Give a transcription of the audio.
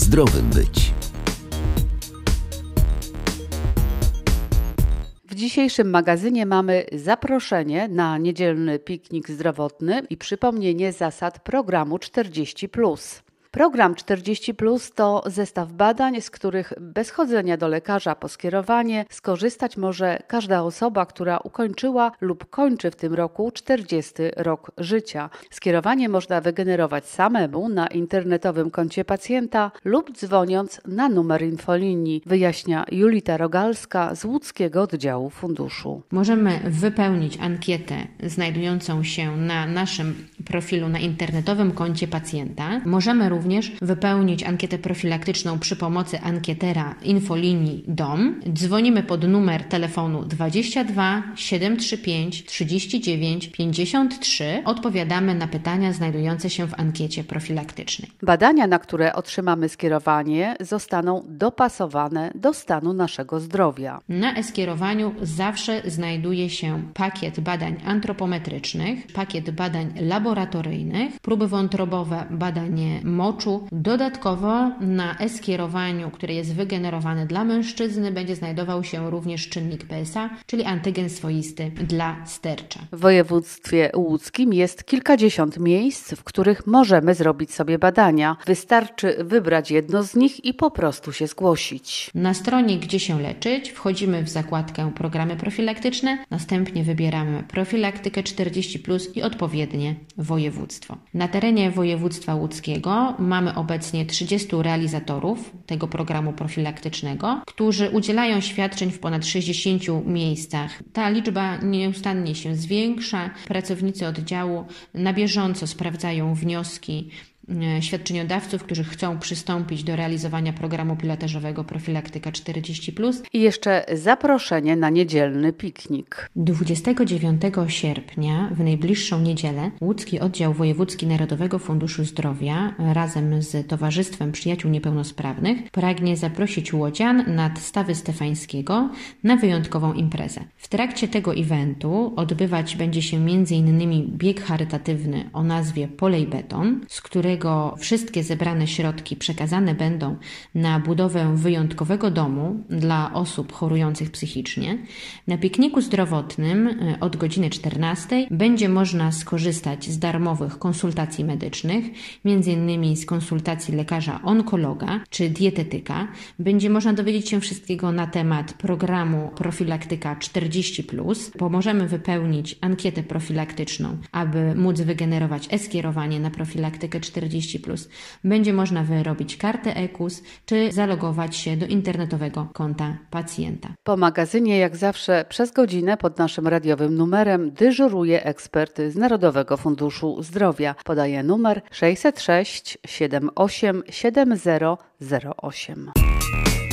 zdrowym być. W dzisiejszym magazynie mamy zaproszenie na niedzielny piknik zdrowotny i przypomnienie zasad programu 40+. Program 40+ to zestaw badań, z których bez chodzenia do lekarza po skierowanie skorzystać może każda osoba, która ukończyła lub kończy w tym roku 40 rok życia. Skierowanie można wygenerować samemu na internetowym koncie pacjenta lub dzwoniąc na numer infolinii, wyjaśnia Julita Rogalska z łódzkiego oddziału funduszu. Możemy wypełnić ankietę znajdującą się na naszym profilu na internetowym koncie pacjenta. Możemy również wypełnić ankietę profilaktyczną przy pomocy ankietera infolinii DOM. Dzwonimy pod numer telefonu 22 735 39 53. Odpowiadamy na pytania znajdujące się w ankiecie profilaktycznej. Badania, na które otrzymamy skierowanie, zostaną dopasowane do stanu naszego zdrowia. Na e-skierowaniu zawsze znajduje się pakiet badań antropometrycznych, pakiet badań laboratoryjnych, próby wątrobowe, badanie moczu. Dodatkowo na e-skierowaniu, które jest wygenerowane dla mężczyzny, będzie znajdował się również czynnik PSA, czyli antygen swoisty dla stercza. W województwie łódzkim jest kilkadziesiąt miejsc, w których możemy zrobić sobie badania. Wystarczy wybrać jedno z nich i po prostu się zgłosić. Na stronie Gdzie się leczyć wchodzimy w zakładkę Programy profilaktyczne, następnie wybieramy profilaktykę 40+ i odpowiednie województwo. Na terenie województwa łódzkiego mamy obecnie 30 realizatorów tego programu profilaktycznego, którzy udzielają świadczeń w ponad 60 miejscach. Ta liczba nieustannie się zwiększa. Pracownicy oddziału na bieżąco sprawdzają wnioski świadczeniodawców, którzy chcą przystąpić do realizowania programu pilotażowego Profilaktyka 40+. I jeszcze zaproszenie na niedzielny piknik. 29 sierpnia, w najbliższą niedzielę, Łódzki Oddział Wojewódzki Narodowego Funduszu Zdrowia razem z Towarzystwem Przyjaciół Niepełnosprawnych pragnie zaprosić łodzian nad Stawy Stefańskiego na wyjątkową imprezę. W trakcie tego eventu odbywać będzie się m.in. bieg charytatywny o nazwie Polej Beton, z którego wszystkie zebrane środki przekazane będą na budowę wyjątkowego domu dla osób chorujących psychicznie. Na pikniku zdrowotnym od godziny 14 będzie można skorzystać z darmowych konsultacji medycznych, m.in. z konsultacji lekarza onkologa czy dietetyka. Będzie można dowiedzieć się wszystkiego na temat programu Profilaktyka 40+. Pomożemy wypełnić ankietę profilaktyczną, aby móc wygenerować e-skierowanie na profilaktykę 40+. Będzie można wyrobić kartę EKUS czy zalogować się do internetowego konta pacjenta. Po magazynie jak zawsze przez godzinę pod naszym radiowym numerem dyżuruje ekspert z Narodowego Funduszu Zdrowia. Podaje numer 606 78 7008.